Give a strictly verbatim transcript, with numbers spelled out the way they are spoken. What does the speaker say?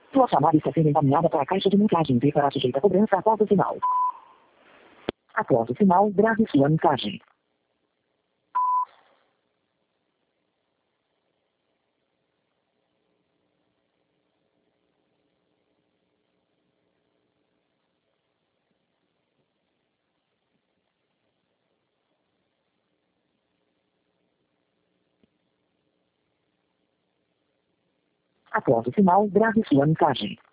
Sua chamada está sendo encaminhada para a caixa de mensagens e será sujeita a cobrança após o sinal. Após o sinal, grave sua mensagem. Após o sinal, grave sua mensagem.